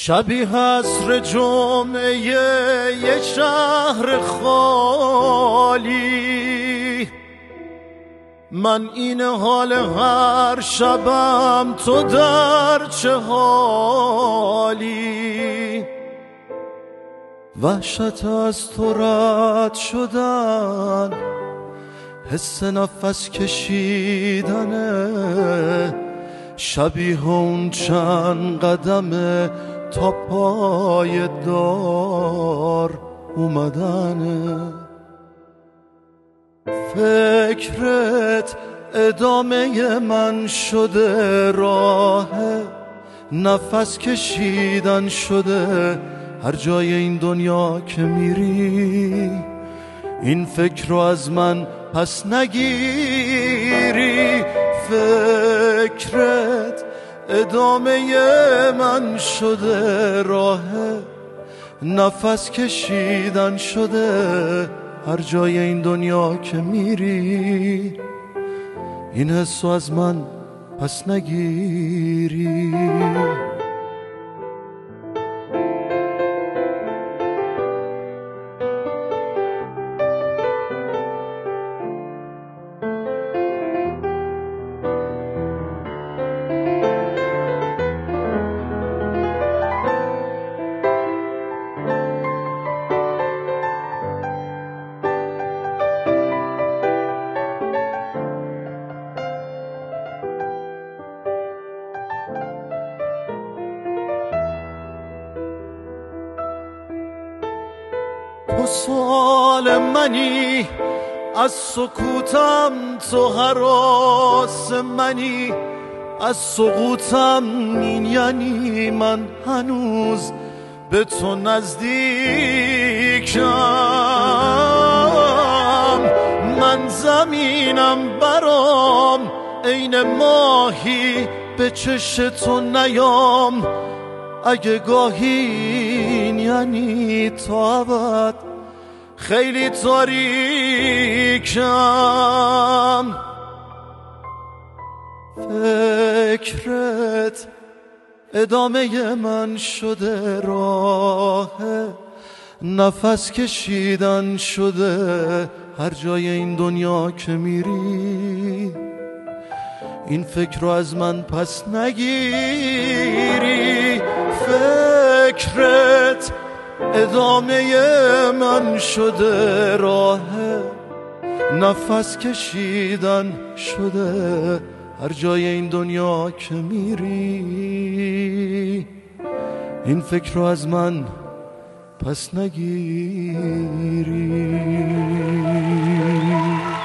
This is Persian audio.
شبی حصر جمعه یه شهر خالی، من این حال هر شبم تو در چه حالی. وحشت از تو رد شدن، حس نفس کشیدنه، شبیه اون چند قدمه تا پای دار اومدنه. فکرت ادامه من شده، راه نفس کشیدن شده، هر جای این دنیا که میری این فکر رو از من پس نگیری. فکرت ادامه من شده، راه نفس کشیدن شده، هر جای این دنیا که میری این حسو از من پس نگیری. تو سوال منی، از سکوتم تو هراس منی، از سقوطم این یعنی من هنوز به تو نزدیکم. من زمینم برام عین ماهی به چش تو نیام، اگه گاهی این یعنی تا ابد خیلی تاریکم. فکرت ادامه من شده، راه نفس کشیدن شده، هر جای این دنیا که میری این فکر رو از من پس نگیری. فکرت ادامه من شده، راه نفس کشیدن شده، هر جای این دنیا که میری این فکر رو از من پس نگیری.